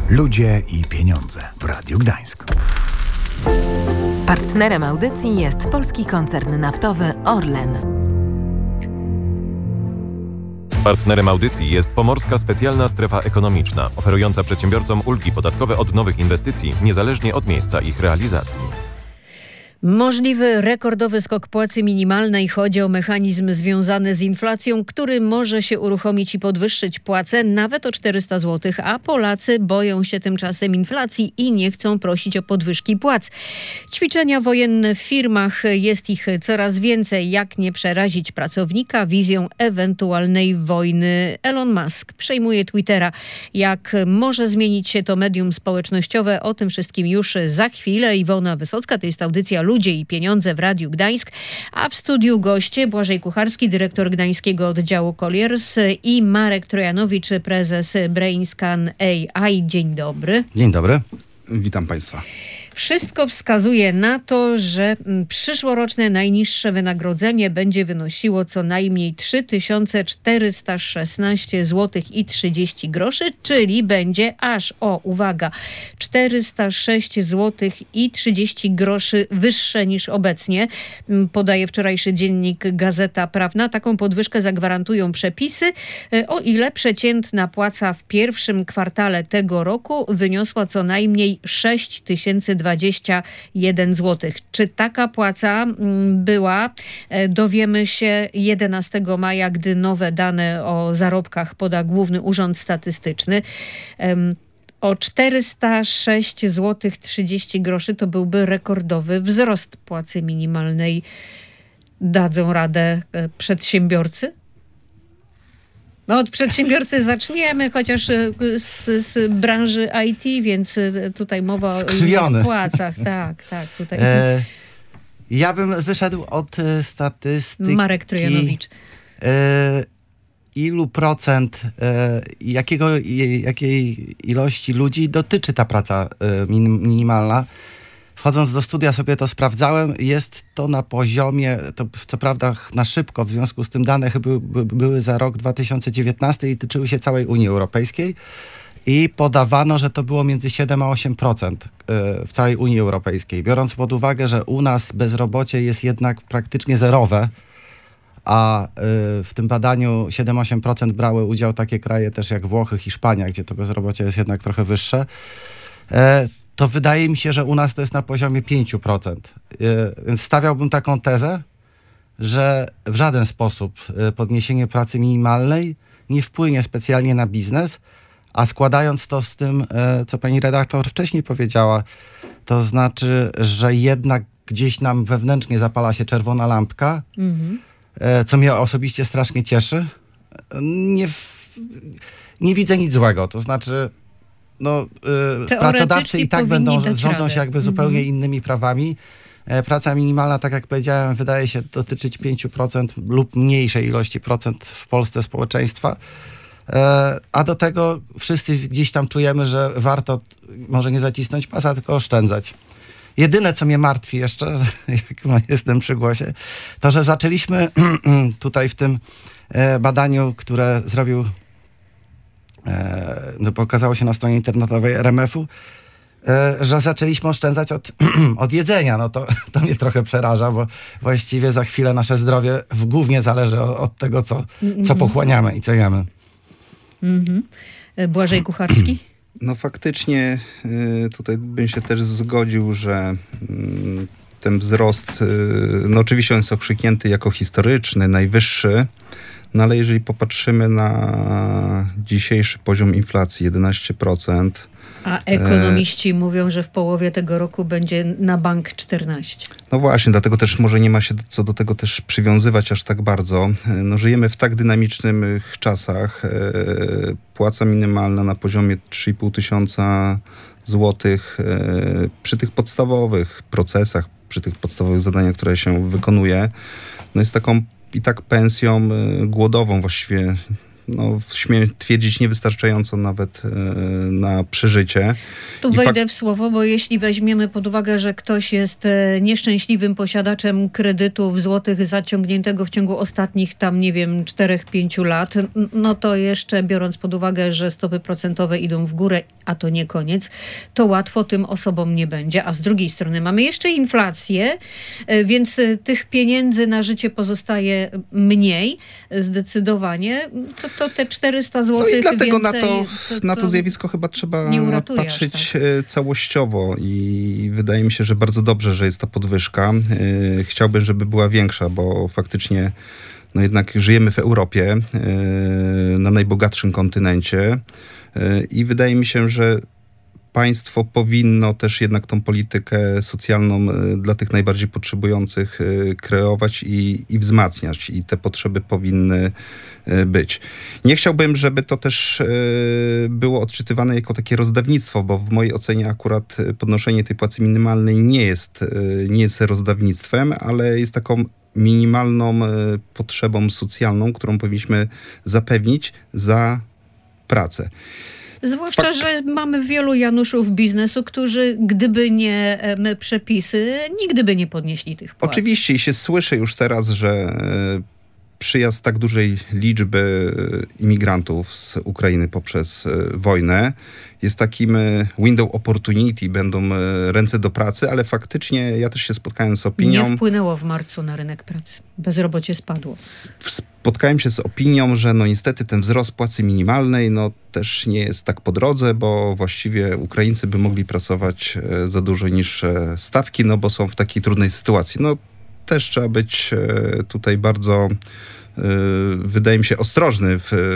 Ludzie i pieniądze w Radiu Gdańsk. Partnerem audycji jest polski koncern naftowy Orlen. Partnerem audycji jest Pomorska Specjalna Strefa Ekonomiczna, oferująca przedsiębiorcom ulgi podatkowe od nowych inwestycji, niezależnie od miejsca ich realizacji. Możliwy rekordowy skok płacy minimalnej. Chodzi o mechanizm związany z inflacją, który może się uruchomić i podwyższyć płacę nawet o 400 zł, a Polacy boją się tymczasem inflacji i nie chcą prosić o podwyżki płac. Ćwiczenia wojenne w firmach, jest ich coraz więcej. Jak nie przerazić pracownika wizją ewentualnej wojny? Elon Musk przejmuje Twittera. Jak może zmienić się to medium społecznościowe? O tym wszystkim już za chwilę. Iwona Wysocka, to jest audycja Ludzie i pieniądze w Radiu Gdańsk, a w studiu goście Błażej Kucharski, dyrektor Gdańskiego Oddziału Colliers i Marek Trojanowicz, prezes Brainscan AI. Dzień dobry. Dzień dobry. Witam Państwa. Wszystko wskazuje na to, że przyszłoroczne najniższe wynagrodzenie będzie wynosiło co najmniej 3416 zł i 30 groszy, czyli będzie aż, uwaga, 406 zł i 30 groszy wyższe niż obecnie. Podaje wczorajszy dziennik Gazeta Prawna. Taką podwyżkę zagwarantują przepisy, o ile przeciętna płaca w pierwszym kwartale tego roku wyniosła co najmniej 6021 zł. Czy taka płaca była? Dowiemy się 11 maja, gdy nowe dane o zarobkach poda Główny Urząd Statystyczny. O 406 zł 30 groszy to byłby rekordowy wzrost płacy minimalnej. Dadzą radę przedsiębiorcy? No od przedsiębiorcy zaczniemy, chociaż z branży IT, więc tutaj mowa o innych płacach. Tak, tutaj. Ja bym wyszedł od statystyki. Marek Trojanowicz. Ilu procent, jakiej ilości ludzi dotyczy ta praca minimalna? Wchodząc do studia sobie to sprawdzałem, jest to na poziomie, to co prawda na szybko, w związku z tym dane były za rok 2019 i tyczyły się całej Unii Europejskiej i podawano, że to było między 7 a 8% w całej Unii Europejskiej. Biorąc pod uwagę, że u nas bezrobocie jest jednak praktycznie zerowe, a w tym badaniu 7-8% brały udział takie kraje też jak Włochy, Hiszpania, gdzie to bezrobocie jest jednak trochę wyższe, to wydaje mi się, że u nas to jest na poziomie 5%. Więc stawiałbym taką tezę, że w żaden sposób podniesienie pracy minimalnej nie wpłynie specjalnie na biznes, a składając to z tym, co pani redaktor wcześniej powiedziała, to znaczy, że jednak gdzieś nam wewnętrznie zapala się czerwona lampka, co mnie osobiście strasznie cieszy. Nie widzę nic złego, to znaczy pracodawcy i tak rządzą się jakby zupełnie innymi prawami. Praca minimalna, tak jak powiedziałem, wydaje się dotyczyć 5% lub mniejszej ilości procent w Polsce społeczeństwa. A do tego wszyscy gdzieś tam czujemy, że warto może nie zacisnąć pasa, tylko oszczędzać. Jedyne, co mnie martwi jeszcze, jak jestem przy głosie, to, że zaczęliśmy tutaj w tym badaniu, które zrobił pokazało się na stronie internetowej RMF-u, że zaczęliśmy oszczędzać od jedzenia. No to mnie trochę przeraża, bo właściwie za chwilę nasze zdrowie głównie zależy od tego, co pochłaniamy i co jemy. Błażej Kucharski? No faktycznie tutaj bym się też zgodził, że ten wzrost, no oczywiście on jest okrzyknięty jako historyczny, najwyższy, no ale jeżeli popatrzymy na dzisiejszy poziom inflacji 11%. A ekonomiści mówią, że w połowie tego roku będzie na bank 14%. No właśnie, dlatego też może nie ma się co do tego też przywiązywać aż tak bardzo. No, żyjemy w tak dynamicznych czasach. Płaca minimalna na poziomie 3,5 tysiąca złotych przy tych podstawowych procesach, przy tych podstawowych zadaniach, które się wykonuje, no jest taką i tak pensją głodową właściwie. śmiem twierdzić, niewystarczająco nawet na przeżycie. Tu wejdę w słowo, bo jeśli weźmiemy pod uwagę, że ktoś jest nieszczęśliwym posiadaczem kredytu w złotych zaciągniętego w ciągu ostatnich 4-5 lat, no to jeszcze biorąc pod uwagę, że stopy procentowe idą w górę, a to nie koniec, to łatwo tym osobom nie będzie. A z drugiej strony mamy jeszcze inflację, więc tych pieniędzy na życie pozostaje mniej zdecydowanie. To te 400 zł No i dlatego więcej, na to zjawisko chyba trzeba patrzeć całościowo i wydaje mi się, że bardzo dobrze, że jest ta podwyżka. Chciałbym, żeby była większa, bo faktycznie jednak żyjemy w Europie, na najbogatszym kontynencie i wydaje mi się, że państwo powinno też jednak tą politykę socjalną dla tych najbardziej potrzebujących kreować i wzmacniać. I te potrzeby powinny być. Nie chciałbym, żeby to też było odczytywane jako takie rozdawnictwo, bo w mojej ocenie akurat podnoszenie tej płacy minimalnej nie jest rozdawnictwem, ale jest taką minimalną potrzebą socjalną, którą powinniśmy zapewnić za pracę. Zwłaszcza, że mamy wielu Januszów biznesu, którzy gdyby nie przepisy, nigdy by nie podnieśli tych płac. Oczywiście i się słyszy już teraz, że przyjazd tak dużej liczby imigrantów z Ukrainy poprzez wojnę jest takim window opportunity, będą ręce do pracy, ale faktycznie ja też się spotkałem z opinią... Nie wpłynęło w marcu na rynek pracy. Bezrobocie spadło. Spotkałem się z opinią, że niestety ten wzrost płacy minimalnej też nie jest tak po drodze, bo właściwie Ukraińcy by mogli pracować za dużo niższe stawki, bo są w takiej trudnej sytuacji. Też trzeba być tutaj bardzo, wydaje mi się, ostrożny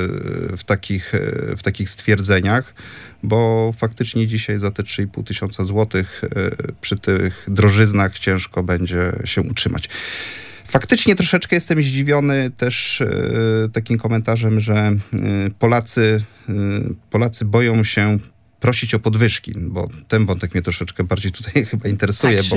w takich stwierdzeniach, bo faktycznie dzisiaj za te 3,5 tysiąca złotych przy tych drożyznach ciężko będzie się utrzymać. Faktycznie troszeczkę jestem zdziwiony też takim komentarzem, że Polacy boją się prosić o podwyżki, bo ten wątek mnie troszeczkę bardziej tutaj chyba interesuje. Tak,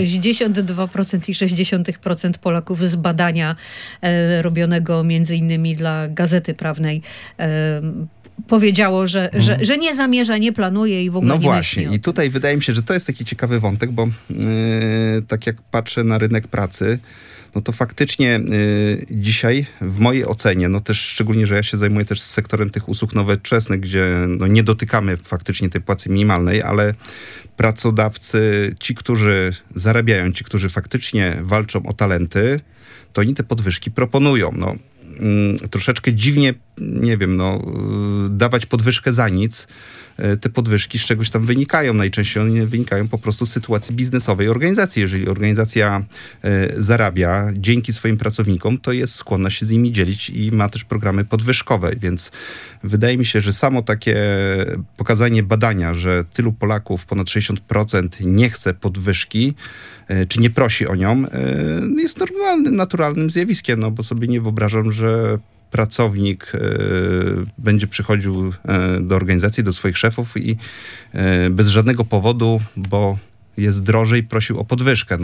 62,6% Polaków z badania robionego między innymi dla Gazety Prawnej powiedziało, że nie zamierza, nie planuje i w ogóle nie myśli. I tutaj wydaje mi się, że to jest taki ciekawy wątek, bo tak jak patrzę na rynek pracy, to faktycznie dzisiaj w mojej ocenie, też szczególnie, że ja się zajmuję też sektorem tych usług nowoczesnych, gdzie nie dotykamy faktycznie tej płacy minimalnej, ale pracodawcy, ci, którzy zarabiają, ci, którzy faktycznie walczą o talenty, to oni te podwyżki proponują. Troszeczkę dziwnie, nie wiem, dawać podwyżkę za nic. Te podwyżki z czegoś tam wynikają. Najczęściej one wynikają po prostu z sytuacji biznesowej organizacji. Jeżeli organizacja zarabia dzięki swoim pracownikom, to jest skłonna się z nimi dzielić i ma też programy podwyżkowe. Więc wydaje mi się, że samo takie pokazanie badania, że tylu Polaków, ponad 60% nie chce podwyżki, czy nie prosi o nią, jest naturalnym zjawiskiem, bo sobie nie wyobrażam, że pracownik będzie przychodził do organizacji, do swoich szefów i bez żadnego powodu, bo jest drożej, prosił o podwyżkę.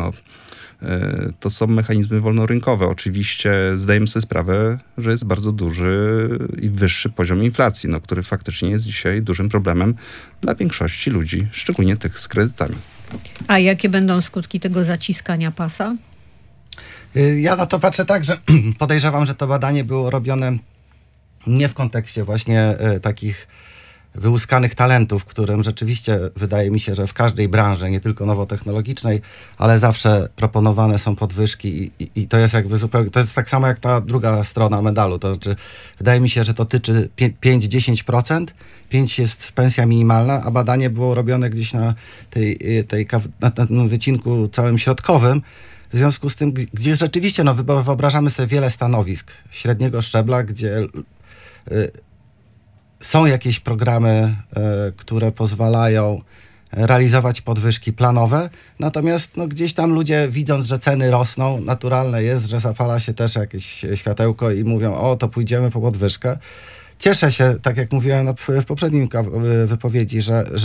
To są mechanizmy wolnorynkowe. Oczywiście zdajemy sobie sprawę, że jest bardzo duży i wyższy poziom inflacji, który faktycznie jest dzisiaj dużym problemem dla większości ludzi, szczególnie tych z kredytami. A jakie będą skutki tego zaciskania pasa? Ja na to patrzę tak, że podejrzewam, że to badanie było robione nie w kontekście właśnie takich wyłuskanych talentów, którym rzeczywiście wydaje mi się, że w każdej branży, nie tylko nowotechnologicznej, ale zawsze proponowane są podwyżki i to jest jakby zupełnie, to jest tak samo jak ta druga strona medalu, to znaczy wydaje mi się, że to tyczy 5-10%, 5% jest pensja minimalna, a badanie było robione gdzieś na na wycinku całym środkowym. W związku z tym, gdzie rzeczywiście, wyobrażamy sobie wiele stanowisk średniego szczebla, gdzie są jakieś programy, które pozwalają realizować podwyżki planowe, natomiast gdzieś tam ludzie, widząc, że ceny rosną, naturalne jest, że zapala się też jakieś światełko i mówią, to pójdziemy po podwyżkę. Cieszę się, tak jak mówiłem w poprzednim wypowiedzi,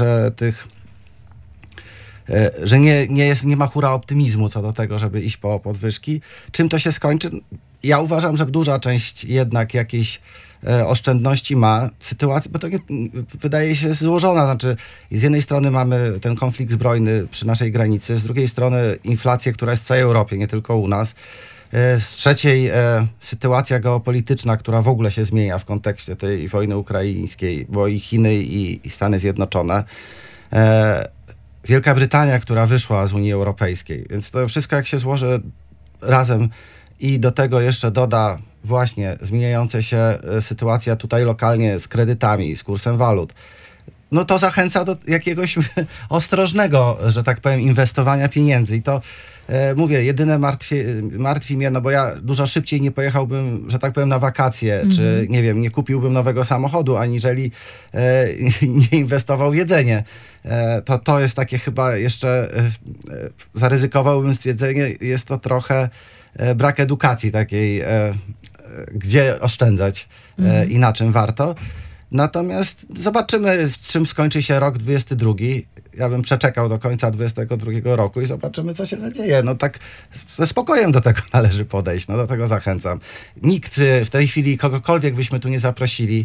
że nie ma hura optymizmu co do tego, żeby iść po podwyżki. Czym to się skończy? Ja uważam, że duża część jednak jakiejś oszczędności ma. Sytuacja, bo to wydaje się złożona. Znaczy, z jednej strony mamy ten konflikt zbrojny przy naszej granicy, z drugiej strony inflację, która jest w całej Europie, nie tylko u nas. Z trzeciej sytuacja geopolityczna, która w ogóle się zmienia w kontekście tej wojny ukraińskiej, bo i Chiny, i Stany Zjednoczone. Wielka Brytania, która wyszła z Unii Europejskiej. Więc to wszystko jak się złoży razem i do tego jeszcze doda właśnie zmieniająca się sytuacja tutaj lokalnie z kredytami, z kursem walut, no to zachęca do jakiegoś ostrożnego, że tak powiem, inwestowania pieniędzy. I to mówię, jedyne martwi mnie, no bo ja dużo szybciej nie pojechałbym, że tak powiem, na wakacje, czy nie wiem, nie kupiłbym nowego samochodu, aniżeli nie inwestował w jedzenie. To jest takie chyba jeszcze, zaryzykowałbym stwierdzenie, jest to trochę brak edukacji takiej, gdzie oszczędzać i na czym warto. Natomiast zobaczymy, z czym skończy się rok 22. Ja bym przeczekał do końca 22 roku i zobaczymy, co się zadzieje. No tak ze spokojem do tego należy podejść, no do tego zachęcam. Nikt w tej chwili, kogokolwiek byśmy tu nie zaprosili,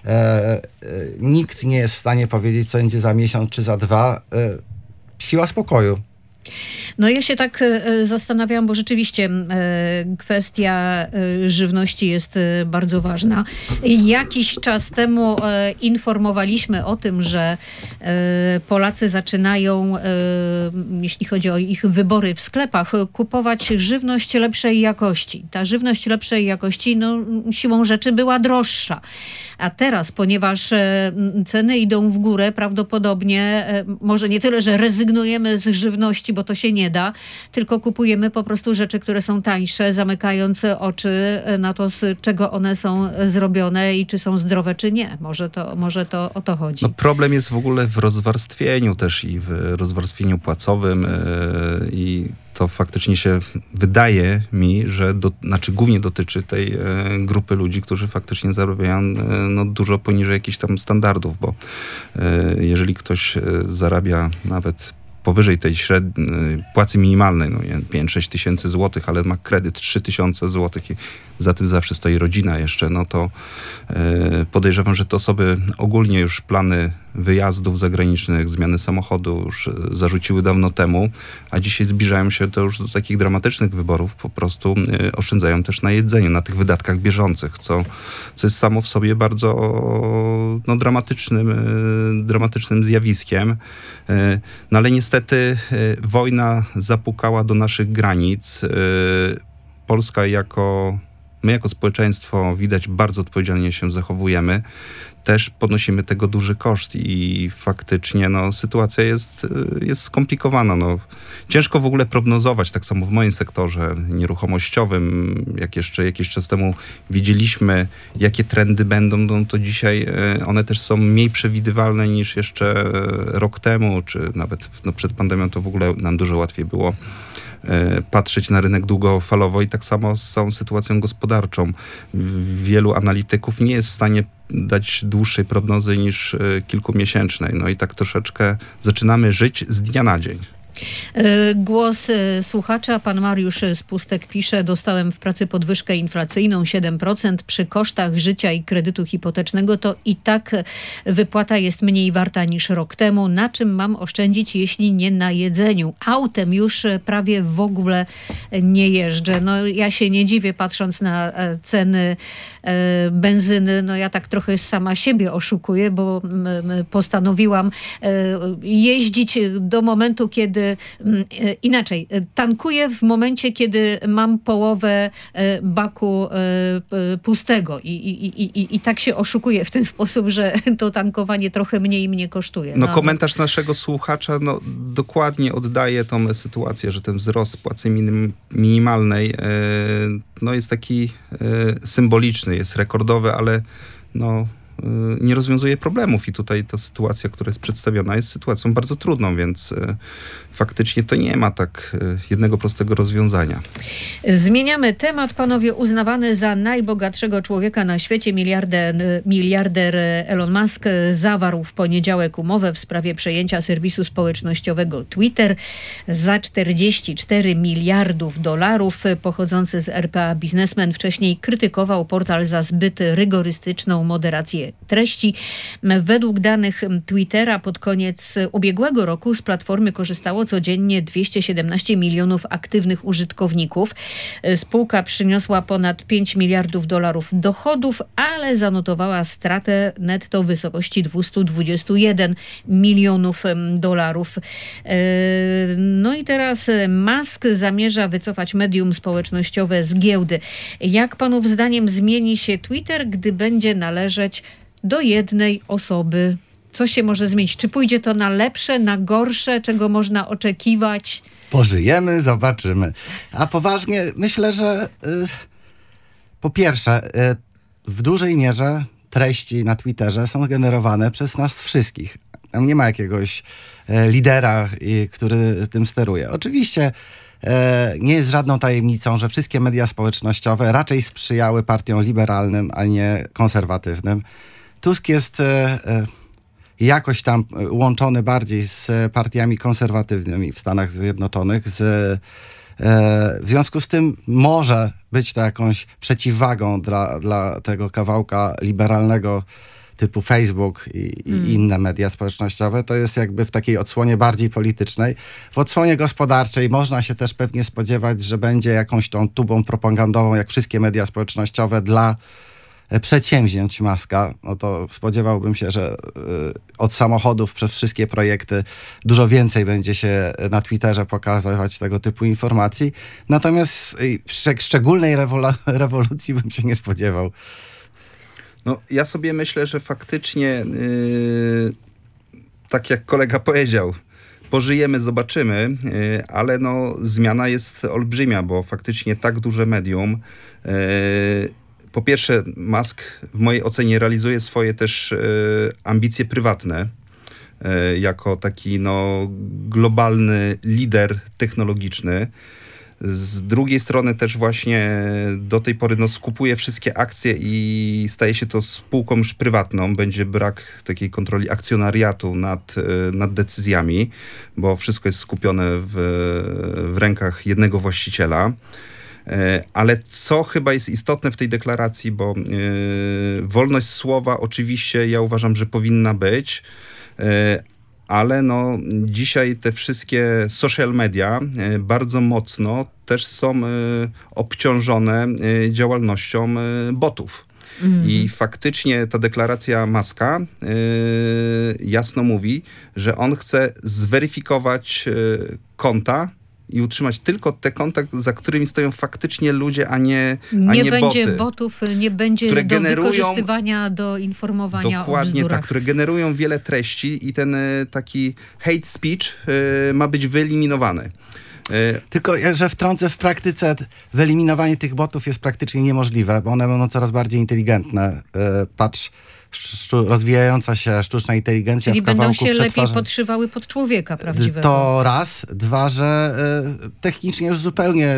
nikt nie jest w stanie powiedzieć, co będzie za miesiąc czy za 2. Siła spokoju. No ja się tak zastanawiam, bo rzeczywiście kwestia żywności jest bardzo ważna. Jakiś czas temu informowaliśmy o tym, że Polacy zaczynają, jeśli chodzi o ich wybory w sklepach, kupować żywność lepszej jakości. Ta żywność lepszej jakości, no, siłą rzeczy była droższa. A teraz, ponieważ ceny idą w górę, prawdopodobnie może nie tyle, że rezygnujemy z żywności, bo to się nie da, tylko kupujemy po prostu rzeczy, które są tańsze, zamykając oczy na to, z czego one są zrobione i czy są zdrowe, czy nie. Może to o to chodzi. No, problem jest w ogóle w rozwarstwieniu też i w rozwarstwieniu płacowym i to faktycznie się wydaje mi, że głównie dotyczy tej grupy ludzi, którzy faktycznie zarabiają dużo poniżej jakichś tam standardów, bo jeżeli ktoś zarabia nawet powyżej tej płacy minimalnej, 5-6 tysięcy złotych, ale ma kredyt 3 tysiące złotych i za tym zawsze stoi rodzina jeszcze, no to podejrzewam, że te osoby ogólnie już plany wyjazdów zagranicznych, zmiany samochodu już zarzuciły dawno temu, a dzisiaj zbliżają się to już do takich dramatycznych wyborów, po prostu oszczędzają też na jedzeniu, na tych wydatkach bieżących, co jest samo w sobie bardzo dramatycznym zjawiskiem. No ale niestety wojna zapukała do naszych granic. Polska my jako społeczeństwo widać bardzo odpowiedzialnie się zachowujemy. Też ponosimy tego duży koszt i faktycznie sytuacja jest skomplikowana. Ciężko w ogóle prognozować, tak samo w moim sektorze nieruchomościowym. Jak jeszcze jakiś czas temu widzieliśmy, jakie trendy będą, to dzisiaj one też są mniej przewidywalne niż jeszcze rok temu, czy nawet przed pandemią to w ogóle nam dużo łatwiej było patrzeć na rynek długofalowo i tak samo z całą sytuacją gospodarczą. Wielu analityków nie jest w stanie dać dłuższej prognozy niż kilkumiesięcznej. No i tak troszeczkę zaczynamy żyć z dnia na dzień. Głos słuchacza. Pan Mariusz z Pustek pisze: dostałem w pracy podwyżkę inflacyjną 7%. Przy kosztach życia i kredytu hipotecznego to i tak wypłata jest mniej warta niż rok temu. Na czym mam oszczędzić, jeśli nie na jedzeniu? Autem już prawie w ogóle nie jeżdżę. Ja się nie dziwię, patrząc na ceny benzyny. Ja tak trochę sama siebie oszukuję, bo postanowiłam jeździć do momentu, kiedy inaczej, tankuję w momencie, kiedy mam połowę baku pustego i tak się oszukuję w ten sposób, że to tankowanie trochę mniej mnie kosztuje. Komentarz naszego słuchacza dokładnie oddaje tą sytuację, że ten wzrost płacy minimalnej jest taki symboliczny, jest rekordowy, ale nie rozwiązuje problemów i tutaj ta sytuacja, która jest przedstawiona, jest sytuacją bardzo trudną, więc faktycznie to nie ma tak jednego prostego rozwiązania. Zmieniamy temat. Panowie, uznawany za najbogatszego człowieka na świecie, miliarder Elon Musk zawarł w poniedziałek umowę w sprawie przejęcia serwisu społecznościowego Twitter za $44 miliardów. Pochodzący z RPA biznesmen wcześniej krytykował portal za zbyt rygorystyczną moderację treści. Według danych Twittera pod koniec ubiegłego roku z platformy korzystało codziennie 217 milionów aktywnych użytkowników. Spółka przyniosła ponad $5 miliardów dochodów, ale zanotowała stratę netto w wysokości 221 milionów dolarów. No i teraz Musk zamierza wycofać medium społecznościowe z giełdy. Jak panów zdaniem zmieni się Twitter, gdy będzie należeć do jednej osoby? Co się może zmienić? Czy pójdzie to na lepsze, na gorsze? Czego można oczekiwać? Pożyjemy, zobaczymy. A poważnie myślę, że po pierwsze, w dużej mierze treści na Twitterze są generowane przez nas wszystkich. Tam nie ma jakiegoś lidera, który tym steruje. Oczywiście nie jest żadną tajemnicą, że wszystkie media społecznościowe raczej sprzyjały partiom liberalnym, a nie konserwatywnym. Tusk jest jakoś tam łączony bardziej z partiami konserwatywnymi w Stanach Zjednoczonych. W związku z tym może być to jakąś przeciwwagą dla tego kawałka liberalnego typu Facebook i inne media społecznościowe. To jest jakby w takiej odsłonie bardziej politycznej. W odsłonie gospodarczej można się też pewnie spodziewać, że będzie jakąś tą tubą propagandową, jak wszystkie media społecznościowe, dla przedsięwzięć Muska. No to spodziewałbym się, że od samochodów przez wszystkie projekty dużo więcej będzie się na Twitterze pokazywać tego typu informacji. Natomiast szczególnej rewolucji bym się nie spodziewał. No, ja sobie myślę, że faktycznie, tak jak kolega powiedział, pożyjemy, zobaczymy, ale no, zmiana jest olbrzymia, bo faktycznie tak duże medium. Po pierwsze, Musk w mojej ocenie realizuje swoje też ambicje prywatne, jako taki no, globalny lider technologiczny. Z drugiej strony też właśnie do tej pory no, skupuje wszystkie akcje i staje się to spółką już prywatną. Będzie brak takiej kontroli akcjonariatu nad decyzjami, bo wszystko jest skupione w rękach jednego właściciela. Ale co chyba jest istotne w tej deklaracji, bo wolność słowa oczywiście ja uważam, że powinna być, ale no, dzisiaj te wszystkie social media bardzo mocno też są obciążone działalnością botów. I faktycznie ta deklaracja Muska jasno mówi, że on chce zweryfikować konta i utrzymać tylko te konta, za którymi stoją faktycznie ludzie, a nie będzie boty. Botów, nie będzie które do wykorzystywania, do informowania dokładnie o bzdurach. tak, które generują wiele treści i ten taki hate speech ma być wyeliminowany. Tylko, że wtrącę, w praktyce wyeliminowanie tych botów jest praktycznie niemożliwe, bo one będą coraz bardziej inteligentne. Patrz, rozwijająca się sztuczna inteligencja czyli w kawałku będą się lepiej podszywały pod człowieka prawdziwego. To raz. Dwa, że technicznie już zupełnie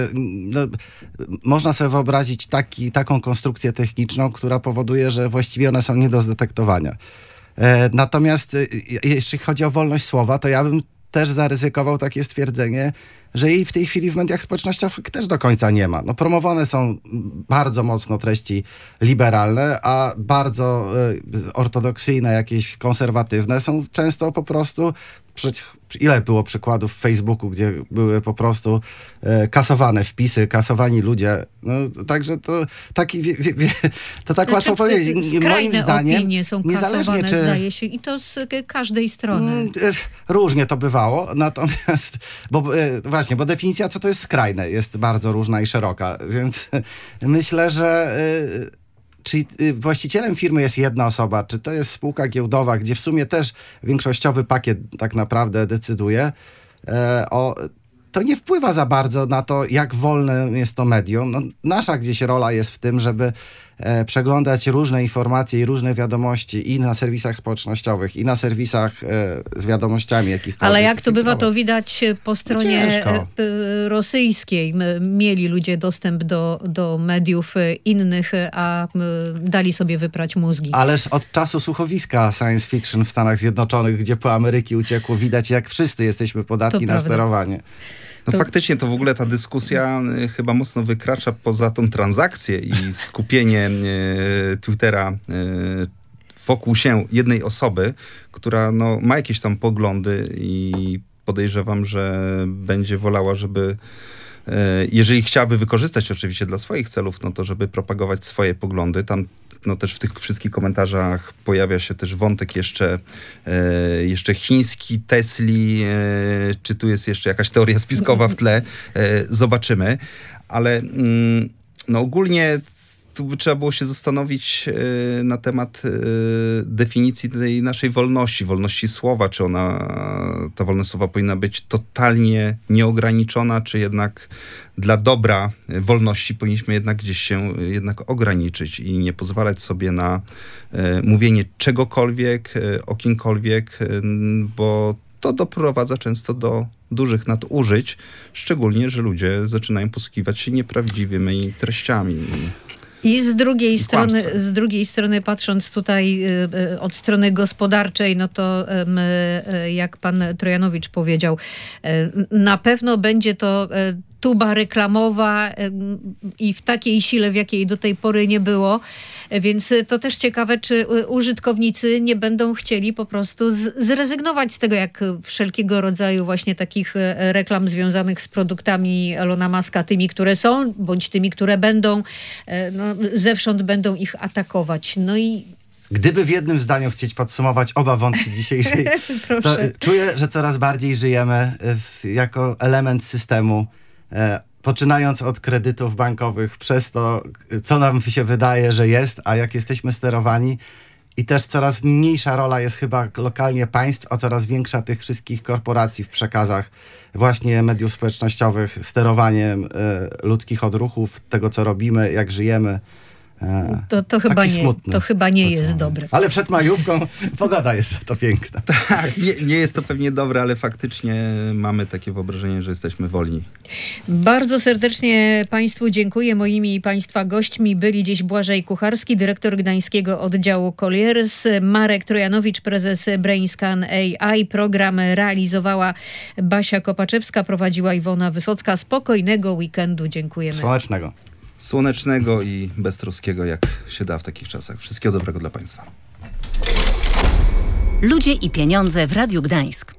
można sobie wyobrazić taką konstrukcję techniczną, która powoduje, że właściwie one są nie do zdetektowania. Natomiast jeśli chodzi o wolność słowa, to ja bym też zaryzykował takie stwierdzenie, że jej w tej chwili w mediach społecznościowych też do końca nie ma. No, promowane są bardzo mocno treści liberalne, a bardzo ortodoksyjne, jakieś konserwatywne są często po prostu... Ile było przykładów w Facebooku, gdzie były po prostu kasowane wpisy, kasowani ludzie. No, także to taki, to tak łatwo powiedzieć. Moim zdaniem, opinie są kasowane, zdaje się, i to z każdej strony. Różnie to bywało, natomiast, bo definicja, co to jest skrajne, jest bardzo różna i szeroka, więc myślę, że czy właścicielem firmy jest jedna osoba, czy to jest spółka giełdowa, gdzie w sumie też większościowy pakiet tak naprawdę decyduje, to nie wpływa za bardzo na to, jak wolne jest to medium. No, nasza gdzieś rola jest w tym, żeby przeglądać różne informacje i różne wiadomości i na serwisach społecznościowych, i na serwisach z wiadomościami jakichkolwiek. Ale jak to bywa, to widać po stronie Ciężko. rosyjskiej. Mieli ludzie dostęp do mediów innych, a dali sobie wyprać mózgi. Ależ od czasu słuchowiska science fiction w Stanach Zjednoczonych, gdzie po Ameryki uciekło, widać jak wszyscy jesteśmy podatni na sterowanie. No faktycznie to w ogóle ta dyskusja chyba mocno wykracza poza tą transakcję i skupienie Twittera wokół się jednej osoby, która no, ma jakieś tam poglądy i podejrzewam, że będzie wolała, żeby jeżeli chciałaby wykorzystać oczywiście dla swoich celów, no to żeby propagować swoje poglądy. Tam no też w tych wszystkich komentarzach pojawia się też wątek jeszcze chiński, Tesli, czy tu jest jeszcze jakaś teoria spiskowa w tle. Zobaczymy. Ale no ogólnie tu by trzeba było się zastanowić na temat definicji tej naszej wolności słowa. Czy ta wolność słowa powinna być totalnie nieograniczona, czy jednak dla dobra wolności powinniśmy jednak gdzieś się jednak ograniczyć i nie pozwalać sobie na mówienie czegokolwiek, o kimkolwiek, bo to doprowadza często do dużych nadużyć, szczególnie, że ludzie zaczynają posługiwać się nieprawdziwymi treściami. I z drugiej strony patrząc tutaj od strony gospodarczej, no to jak pan Trojanowicz powiedział, na pewno będzie to tuba reklamowa i w takiej sile, w jakiej do tej pory nie było. Więc to też ciekawe, czy użytkownicy nie będą chcieli po prostu zrezygnować z tego, jak wszelkiego rodzaju właśnie takich reklam związanych z produktami Elona Muska, tymi, które są, bądź tymi, które będą, no, zewsząd będą ich atakować. No i Gdyby w jednym zdaniu chcieć podsumować oba wątki dzisiejszej, to czuję, że coraz bardziej żyjemy jako element systemu, poczynając od kredytów bankowych, przez to, co nam się wydaje, że jest, a jak jesteśmy sterowani. I też coraz mniejsza rola jest chyba lokalnie państw, a coraz większa tych wszystkich korporacji w przekazach właśnie mediów społecznościowych, sterowaniem ludzkich odruchów, tego co robimy, jak żyjemy. To chyba nie jest dobre. Ale przed majówką pogoda jest to piękna. Tak, nie jest to pewnie dobre, ale faktycznie mamy takie wyobrażenie, że jesteśmy wolni. Bardzo serdecznie Państwu dziękuję. Moimi Państwa gośćmi byli dziś Błażej Kucharski, dyrektor gdańskiego oddziału Colliers, Marek Trojanowicz, prezes Brainscan AI. Program realizowała Basia Kopaczewska, prowadziła Iwona Wysocka. Spokojnego weekendu. Dziękujemy. Słonecznego i beztroskiego, jak się da w takich czasach. Wszystkiego dobrego dla Państwa. Ludzie i pieniądze w Radiu Gdańsk.